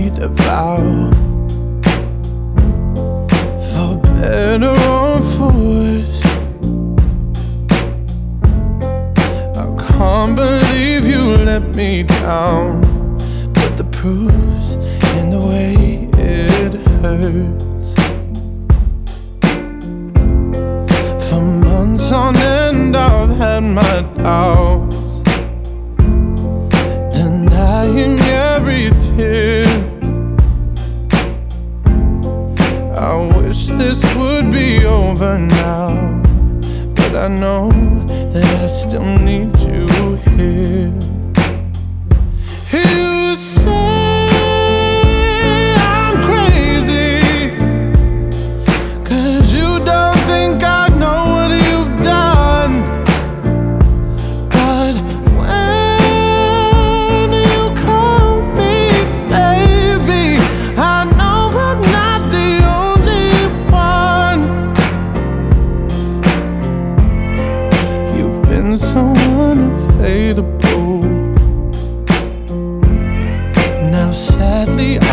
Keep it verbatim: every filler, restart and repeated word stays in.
made a vow. For better or for worse, I can't believe you let me down. But the proof's in the way it hurts. For months on end I've had my doubts, denying every tear. I wish this would be over now, but I know that I still need you here. You say I'm crazy, 'cause you don't think I know what you've done. But when you call me baby, I know I'm not the only one. You've been so unavailable. Now sadly